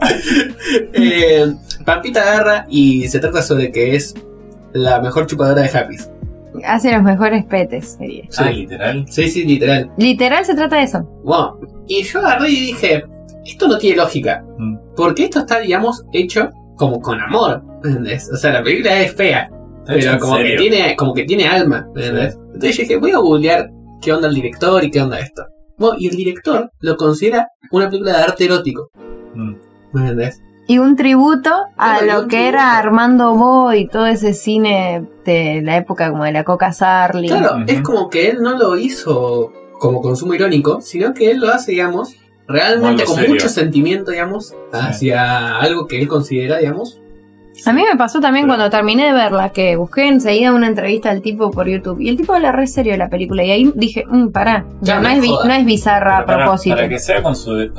no. Pampita agarra y se trata sobre que es la mejor chupadora de Happys. Hace los mejores petes, sería. Sí, literal. Sí, literal. Literal se trata de eso. Bueno, y yo agarré y dije, esto no tiene lógica. Porque esto está, digamos, hecho como con amor. ¿Entendés? O sea, la película es fea. Pero como que tiene alma, ¿entendés? Sí. Entonces yo dije, voy a googlear qué onda el director y qué onda esto. Bueno, y el director lo considera una película de arte erótico. ¿Me entendés? Y un tributo a lo que era Armando Bo y todo ese cine de la época como de la Coca Sarli. Claro, es como que él no lo hizo como consumo irónico, sino que él lo hace, digamos, realmente con mucho sentimiento, digamos, hacia algo que él considera, digamos. A mí me pasó también cuando terminé de verla, que busqué enseguida una entrevista al tipo por YouTube. Y el tipo habla re serio de la película. Y ahí dije, pará, no es bizarra a propósito. Para que sea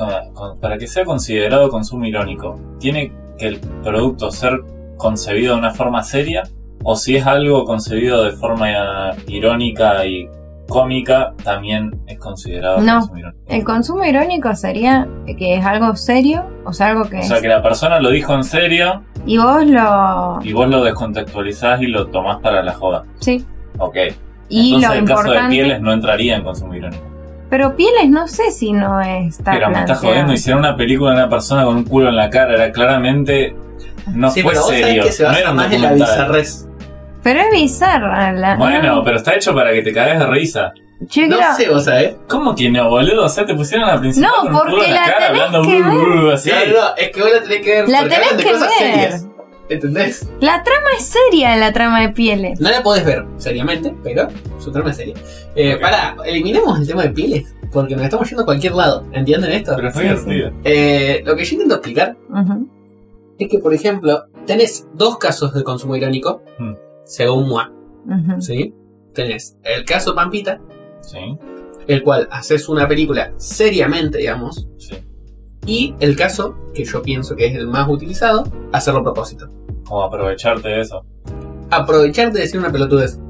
considerado consumo irónico, ¿tiene que el producto ser concebido de una forma seria? ¿O si es algo concebido de forma irónica y cómica, también es considerado consumo irónico? El consumo irónico sería que es algo serio, o sea, algo que O sea, que la persona lo dijo en serio... Y vos lo descontextualizás y lo tomás para la joda. Sí. Ok. Y entonces lo el caso importante... de Pieles no entraría en consumo irónico. Pero Pieles no sé si no está Pero me estás jodiendo, hicieron una película de una persona con un culo en la cara, era claramente... No fue pero serio, que se basa no era un más en la bizarrez. Pero es bizarra Bueno, pero está hecho para que te cagues de risa. No sé, vos sabés. ¿Cómo que no, boludo? O sea, te pusieron a la principal con un culo en la cara hablando así. No, es que vos la tenés que ver. La tenés que ver. Serias, ¿entendés? La trama es seria, la trama de Pieles. No la podés ver seriamente, pero su trama es seria. Pará, eliminemos el tema de Pieles, porque nos estamos yendo a cualquier lado. ¿Entienden esto? Pero fue divertido. Lo que yo intento explicar es que, por ejemplo, tenés 2 casos de consumo irónico, según moi. ¿Sí? Tenés el caso Pampita. Sí. El cual haces una película seriamente, digamos. Sí. Y el caso, que yo pienso que es el más utilizado, hacerlo a propósito. Como aprovecharte de eso. Aprovecharte de decir una pelotudez.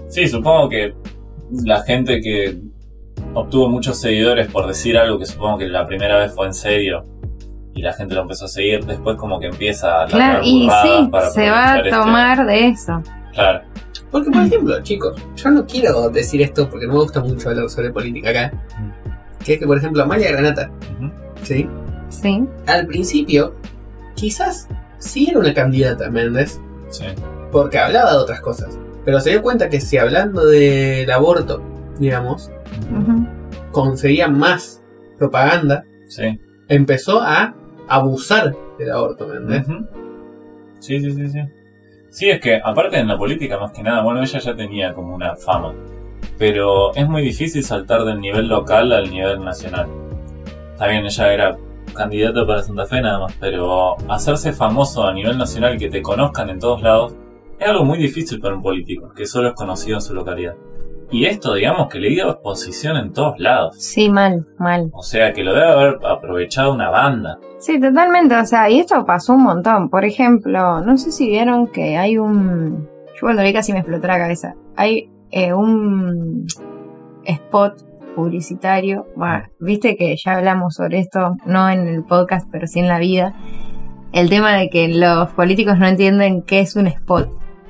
Sí, supongo que la gente que obtuvo muchos seguidores por decir algo que supongo que la primera vez fue en serio y la gente lo empezó a seguir, después como que empieza a claro, y sí, se va a tomar de eso. Claro. Porque, por ejemplo, chicos, yo no quiero decir esto porque no me gusta mucho hablar sobre política acá. Que es que, por ejemplo, Amalia Granata, ¿sí? Sí. Al principio, quizás sí era una candidata, ¿me entendés? Sí. Porque hablaba de otras cosas. Pero se dio cuenta que si hablando del aborto, digamos, conseguía más propaganda, sí, empezó a abusar del aborto, ¿me entendés? Sí. Sí, es que aparte en la política más que nada, bueno, ella ya tenía como una fama, pero es muy difícil saltar del nivel local al nivel nacional. Está bien, ella era candidata para Santa Fe nada más, pero hacerse famoso a nivel nacional y que te conozcan en todos lados es algo muy difícil para un político, que solo es conocido en su localidad. Y esto, digamos, que le dio exposición en todos lados. Sí, mal. O sea, que lo debe haber aprovechado una banda. Sí, totalmente, o sea, y esto pasó un montón. Por ejemplo, no sé si vieron que hay un... Yo cuando vi casi me explotó la cabeza. Hay un spot publicitario. Bueno, viste que ya hablamos sobre esto, no en el podcast, pero sí en la vida. El tema de que los políticos no entienden qué es un spot.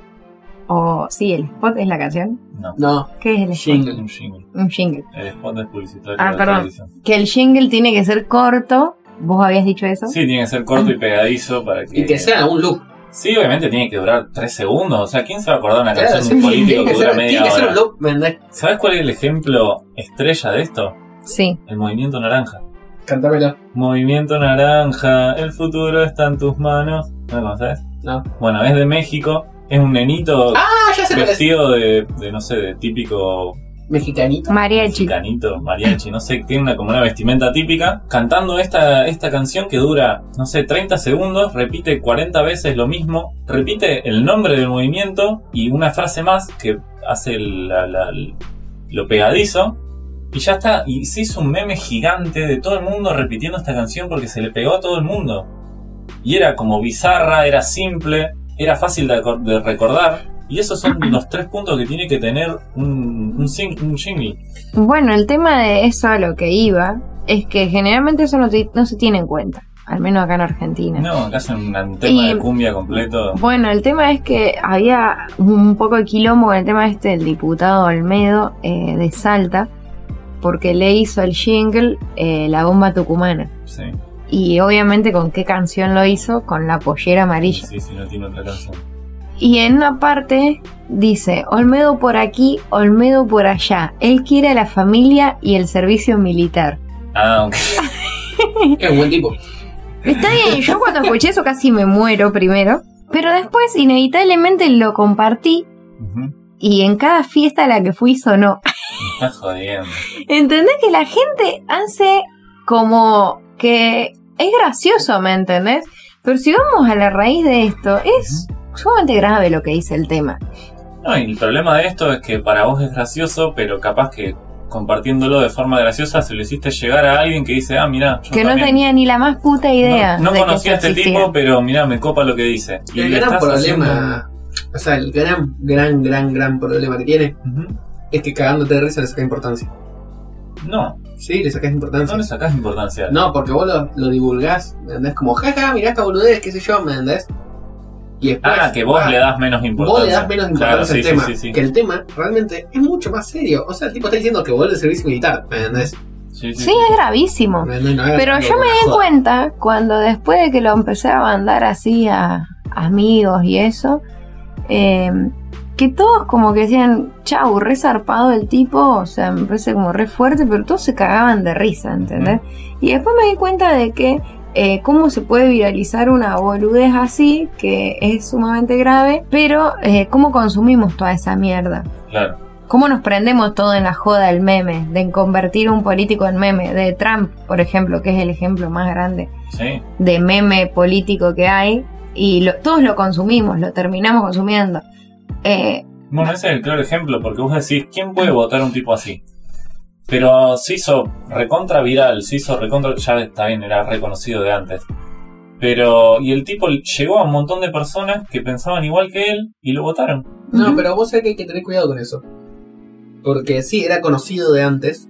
O sí, el spot es la canción. No. ¿Qué es el spot? Un jingle. El spot es publicitario. Perdón. Que el jingle tiene que ser corto. ¿Vos habías dicho eso? Sí, tiene que ser corto y pegadizo para que... Y que sea un loop. Sí, obviamente tiene que durar 3 segundos. O sea, ¿quién se va a acordar de una canción de un político que dura media hora? Tiene que ser un loop, ¿verdad? ¿Sabes cuál es el ejemplo estrella de esto? Sí. El Movimiento Naranja. Cantámelo. Movimiento Naranja, el futuro está en tus manos. ¿No lo conoces? No. Bueno, es de México. Es un nenito vestido de, no sé, de típico... Mexicanito. Mariachi, no sé, tiene como una vestimenta típica, cantando esta canción que dura, no sé, 30 segundos, repite 40 veces lo mismo, repite el nombre del movimiento y una frase más que hace lo pegadizo, y ya está, y se hizo un meme gigante de todo el mundo repitiendo esta canción porque se le pegó a todo el mundo. Y era como bizarra, era simple, era fácil de recordar. Y esos son los 3 puntos que tiene que tener un jingle. Bueno, el tema de eso a lo que iba es que generalmente eso no se tiene en cuenta, al menos acá en Argentina. No, acá hacen un tema de cumbia completo. Bueno, el tema es que había un poco de quilombo con el tema del diputado Olmedo de Salta, porque le hizo el jingle La Bomba Tucumana. Sí. Y obviamente con qué canción lo hizo, con La Pollera Amarilla. Sí, no tiene otra canción. Y en una parte dice, Olmedo por aquí, Olmedo por allá. Él quiere a la familia y el servicio militar. Ah, ok. Es un buen tipo. Está bien, yo cuando escuché eso casi me muero primero. Pero después inevitablemente lo compartí. Y en cada fiesta a la que fui sonó. Me estás jodiendo. ¿Entendés? Que la gente hace como que es gracioso, ¿me entendés? Pero si vamos a la raíz de esto, es... sumamente grave lo que dice el tema. No, y el problema de esto es que para vos es gracioso, pero capaz que compartiéndolo de forma graciosa se lo hiciste llegar a alguien que dice, mirá, yo que también, no tenía ni la más puta idea. No conocía a este tipo, pero mirá, me copa lo que dice. Y el gran problema, o sea, el gran problema que tiene es que cagándote de risa le sacas importancia. No. Sí, le sacás importancia. No le sacás importancia. No, porque vos lo divulgás, ¿me entendés? Como, jaja, mirá esta boludez, qué sé yo, ¿me entendés? Y después, que vos le das menos importancia. Vos le das menos importancia al tema. Sí. Que el tema realmente es mucho más serio. O sea, el tipo está diciendo que vuelve al servicio militar, ¿me entendés? Sí, es gravísimo. Pero yo me di cuenta cuando después de que lo empecé a mandar así a amigos y eso, que todos como que decían, chau, re zarpado el tipo, o sea, me parece como re fuerte, pero todos se cagaban de risa, ¿entendés? Y después me di cuenta de que cómo se puede viralizar una boludez así, que es sumamente grave, pero cómo consumimos toda esa mierda. Claro. Cómo nos prendemos todo en la joda del meme, de convertir un político en meme, de Trump, por ejemplo, que es el ejemplo más grande de meme político que hay, y todos lo consumimos, lo terminamos consumiendo. Bueno, ese es el claro ejemplo, porque vos decís, ¿quién puede votar a un tipo así? Pero se hizo recontra viral, ya está bien, era reconocido de antes. Y el tipo llegó a un montón de personas que pensaban igual que él y lo votaron. No, pero vos sabés que hay que tener cuidado con eso. Porque sí, era conocido de antes,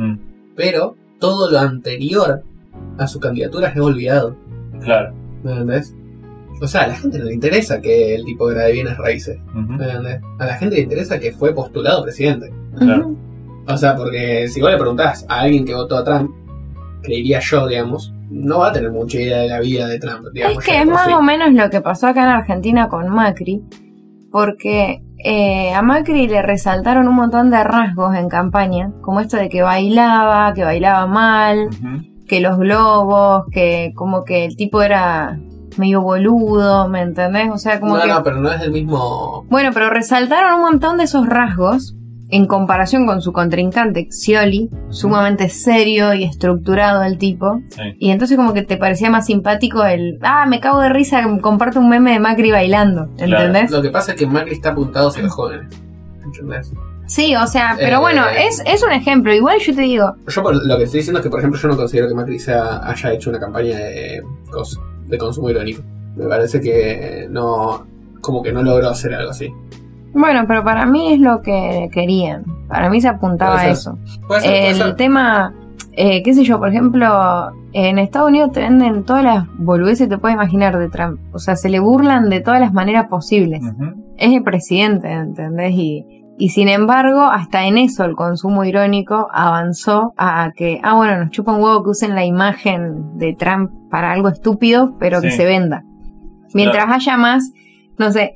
pero todo lo anterior a su candidatura es olvidado. Claro. ¿Me entendés? O sea, a la gente no le interesa que el tipo era de bienes raíces. ¿Me entendés? A la gente le interesa que fue postulado presidente. Claro. O sea, porque si vos le preguntás a alguien que votó a Trump, creería yo, digamos, no va a tener mucha idea de la vida de Trump. Digamos, es que es más o menos lo que pasó acá en Argentina con Macri, porque a Macri le resaltaron un montón de rasgos en campaña, como esto de que bailaba mal, que los globos, que como que el tipo era medio boludo, ¿me entendés? O sea, como No, pero no es el mismo... Bueno, pero resaltaron un montón de esos rasgos en comparación con su contrincante, Scioli, sumamente serio y estructurado el tipo. Sí. Y entonces como que te parecía más simpático me cago de risa, comparto un meme de Macri bailando, ¿entendés? Lo que pasa es que Macri está apuntado hacia los jóvenes, ¿entendés? Sí, o sea, pero bueno, es un ejemplo. Igual yo te digo... Yo lo que estoy diciendo es que, por ejemplo, yo no considero que Macri haya hecho una campaña de consumo irónico. Me parece que no logró hacer algo así. Bueno, pero para mí es lo que querían. Para mí se apuntaba a eso. Puede ser. Tema, qué sé yo, por ejemplo, en Estados Unidos te venden todas las boludeces que te puedes imaginar de Trump. O sea, se le burlan de todas las maneras posibles. Es el presidente, ¿entendés? Y sin embargo, hasta en eso el consumo irónico avanzó a que, bueno, nos chupa un huevo que usen la imagen de Trump para algo estúpido, pero que se venda. Mientras haya más, no sé...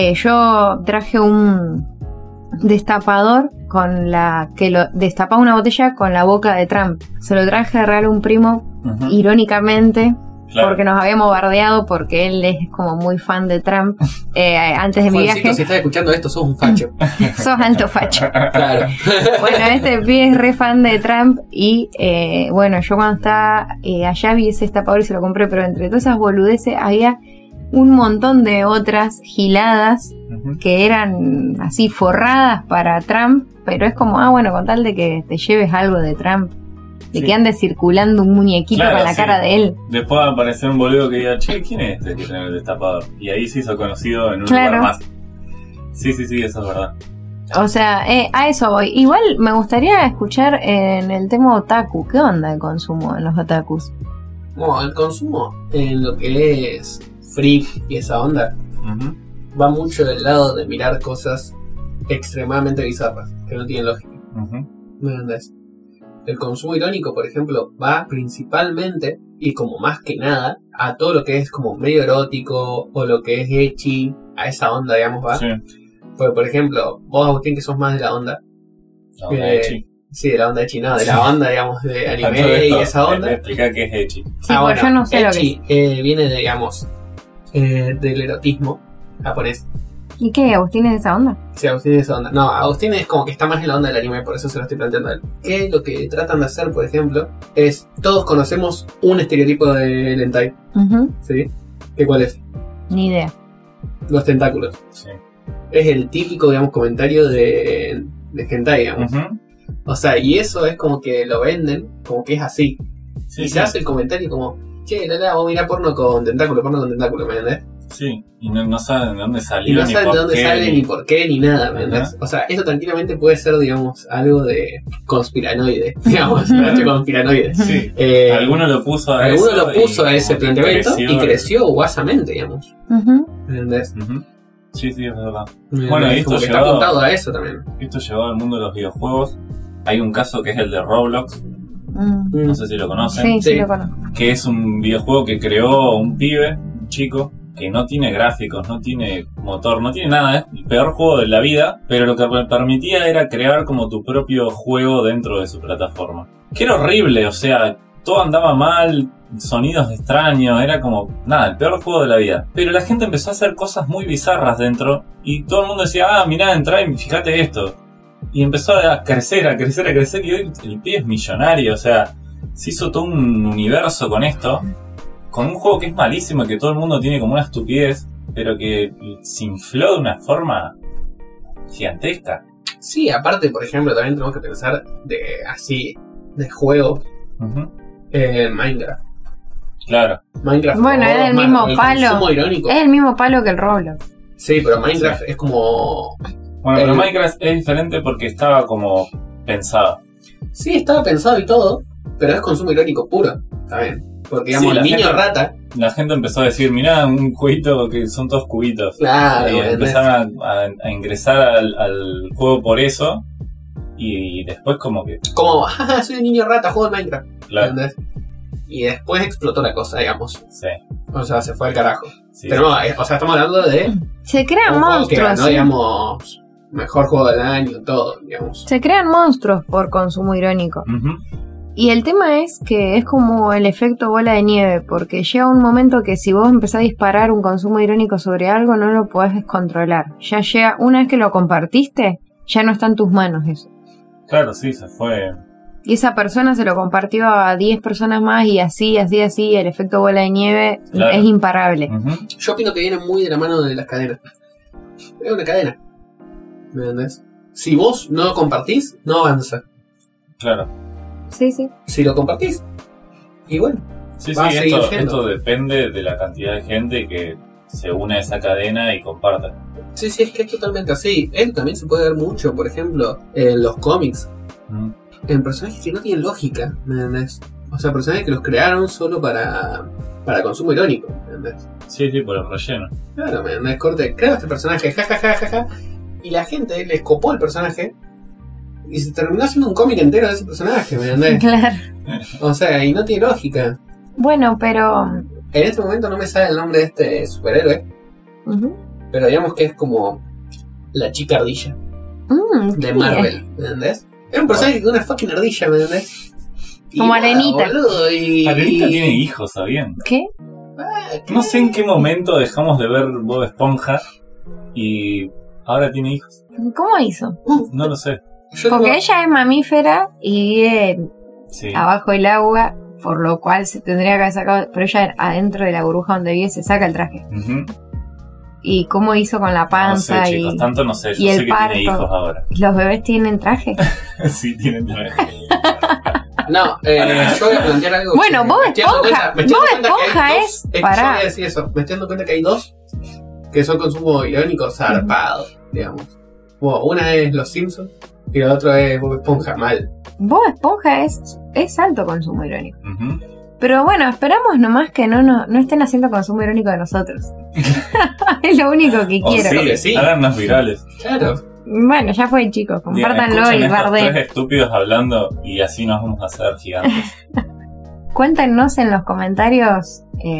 yo traje un destapador que lo destapaba una botella con la boca de Trump. Se lo traje de regalo a un primo, irónicamente, porque nos habíamos bardeado, porque él es como muy fan de Trump. Antes de mi viaje. Si estás escuchando esto, sos un facho. Sos alto facho. Claro. Bueno, este pibe es re fan de Trump y bueno, yo cuando estaba allá vi ese destapador y se lo compré, pero entre todas esas boludeces había un montón de otras giladas que eran así forradas para Trump, pero es como, bueno, con tal de que te lleves algo de Trump, de que ande circulando un muñequito con la cara de él. Después va a aparecer un boludo que diga, che, ¿quién es este que tiene el destapador? Y ahí se hizo conocido en un lugar más. Sí, eso es verdad. O sea, a eso voy. Igual me gustaría escuchar en el tema otaku, ¿qué onda el consumo en los otakus? Bueno, el consumo en lo que es freak y esa onda va mucho del lado de mirar cosas extremadamente bizarras que no tienen lógica. ¿Me entendés? El consumo irónico, por ejemplo, va principalmente y como más que nada a todo lo que es como medio erótico o lo que es ecchi, a esa onda, digamos, va. Sí. Porque, por ejemplo, vos, Agustín, que sos más de la onda. La onda ecchi. Sí, de la onda ecchi, no, de la onda, digamos, de anime y esa onda. Explica qué es ecchi. Sí, bueno, yo no sé ecchi, lo que es. Viene de, digamos, del erotismo japonés. ¿Y qué? ¿Agustín es de esa onda? Sí, Agustín es de esa onda. No, Agustín es como que está más en la onda del anime, por eso se lo estoy planteando a él. Que lo que tratan de hacer, por ejemplo, es... Todos conocemos un estereotipo de hentai. ¿Sí? ¿Qué cuál es? Ni idea. Los tentáculos. Sí. Es el típico, digamos, comentario de hentai, digamos. O sea, y eso es como que lo venden, como que es así. Sí, y se hace el comentario como... Che, vos mirá porno con tentáculo, ¿me entendés? Sí, y no saben de dónde salió. Y no saben de dónde sale, ni por qué, ni nada, ¿me entendés? O sea, eso tranquilamente puede ser, digamos, algo de conspiranoide, digamos, conspiranoide. Sí. Alguno lo puso a ese planteamiento y creció guasamente, digamos. ¿Me entendés? Sí, es verdad. Bueno, y esto está apuntado a eso también. Esto llevado al mundo de los videojuegos. Hay un caso que es el de Roblox. No sé si lo conocen. Sí, lo conozco. Que es un videojuego que creó un pibe, un chico, que no tiene gráficos, no tiene motor, no tiene nada, es el peor juego de la vida, pero lo que permitía era crear como tu propio juego dentro de su plataforma. Que era horrible, o sea, todo andaba mal, sonidos extraños, era como, nada, el peor juego de la vida. Pero la gente empezó a hacer cosas muy bizarras dentro, y todo el mundo decía, mirá, entrá y fíjate esto. Y empezó a crecer, y hoy el pibe es millonario, o sea, se hizo todo un universo con esto. Con un juego que es malísimo y que todo el mundo tiene como una estupidez, pero que se infló de una forma gigantesca. Sí, aparte, por ejemplo, también tenemos que pensar de juego Minecraft. Claro. Minecraft. Bueno, es del mismo palo. Consumo irónico. Es el mismo palo que el Roblox. Sí, pero Minecraft es como... Bueno, pero Minecraft es diferente porque estaba como pensado. Sí, estaba pensado y todo, pero es consumo irónico puro, ¿saben? Porque, digamos, Sí, el niño gente, rata... La gente empezó a decir, mirá, un jueguito que son todos cubitos. Claro, Y empezaron a ingresar al juego por eso. Y después como que... Como, jaja, soy un niño rata, juego en Minecraft. Claro. ¿Entendés? Y después explotó la cosa, digamos. Sí. O sea, se fue al carajo. Sí. Pero no, o sea, estamos hablando de Se crean un juego que monstruos. ganó, ¿Sí? digamos, mejor juego del año, todo, digamos. Se crean monstruos por consumo irónico. Ujú. Y el tema es que es como el efecto bola de nieve, porque llega un momento que si vos empezás a disparar un consumo irónico sobre algo, no lo podés descontrolar. Ya llega, una vez que lo compartiste, ya no está en tus manos eso. Claro, sí, se fue. Y esa persona se lo compartió a 10 personas más y así, el efecto bola de nieve Claro. es imparable. Ujú. Yo opino que viene muy de la mano de las cadenas. Es una cadena. ¿Me entendés? Si vos no lo compartís, no avanza. Claro. Sí, sí. Si lo compartís, y bueno. Sí, Va a sí, seguir esto yendo. depende de la cantidad de gente que se une a esa cadena y comparta. Sí, es que es totalmente así. Él también se puede ver mucho, por ejemplo, en los cómics. Mm. En personajes que no tienen lógica, ¿me entendés? O sea, personajes que los crearon solo para consumo irónico, ¿me entendés? Sí, por el relleno. Claro, ¿me entendés? Corte, creo este personaje, jajajaja, y la gente les copó el personaje y se terminó haciendo un cómic entero de ese personaje, ¿me entendés? Claro. O sea, y no tiene lógica. Bueno, pero... En este momento no me sale el nombre de este superhéroe, ujú. pero digamos que es como la chica ardilla de ¿qué? Marvel, ¿me entendés? Es un personaje de una fucking ardilla, ¿me entendés? Y Como nada, Arenita. boludo, y... Arenita tiene hijos, ¿sabían? ¿Qué? ¿qué? No sé en qué momento dejamos de ver Bob Esponja y ahora tiene hijos. ¿Cómo hizo? No lo sé. Yo Porque digo, ella es mamífera y vive Sí. abajo del agua, por lo cual se tendría que haber sacado, pero ella adentro de la burbuja donde vive se saca el traje. Ujú. ¿Y cómo hizo con la No panza? sé, chicos, tanto no sé. y Yo el sé que parto. tiene hijos ahora. ¿Los bebés tienen traje? Sí, tienen traje. no, yo voy a plantear algo. Bueno, que Bob me estoy dando Esponja. cuenta- me estoy Bob dando cuenta que Esponja hay es dos- que para- yo voy a decir eso. Me estoy dando cuenta que hay dos que son consumo irónico zarpado, digamos. Bueno, una es Los Simpsons y la otra es Bob Esponja, mal. Bob Esponja es alto consumo irónico. Ujú. Pero bueno, esperamos nomás que no estén haciendo consumo irónico de nosotros. Es lo único que O quiero. sí. sí, Sí. háganos virales. Claro. Bueno, ya fue, chicos. Compártanlo Escuchen y estos barden. tres estúpidos hablando y así nos vamos a hacer gigantes. Cuéntenos en los comentarios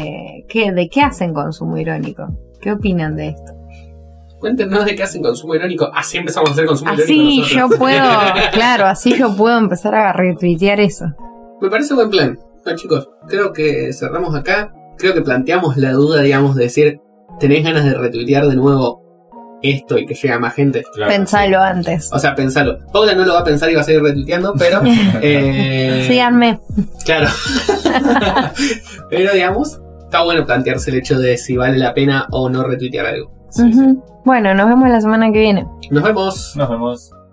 de qué hacen consumo irónico. ¿Qué opinan de esto? Cuéntenos de qué hacen consumo irónico. Así empezamos a hacer consumo Así irónico yo nosotros. puedo, claro, así yo puedo empezar a retuitear eso. Me parece buen plan. No, chicos, creo que cerramos acá. Creo que planteamos la duda, digamos, de decir, ¿tenés ganas de retuitear de nuevo esto y que llegue a más gente? Claro. Pensalo antes. O sea, pensalo. Paula no lo va a pensar y va a seguir retuiteando, pero... Síganme. Claro. Pero, digamos, está bueno plantearse el hecho de si vale la pena o no retuitear algo. Sí, sí. Ujú. Bueno, nos vemos la semana que viene. Nos vemos. Nos vemos.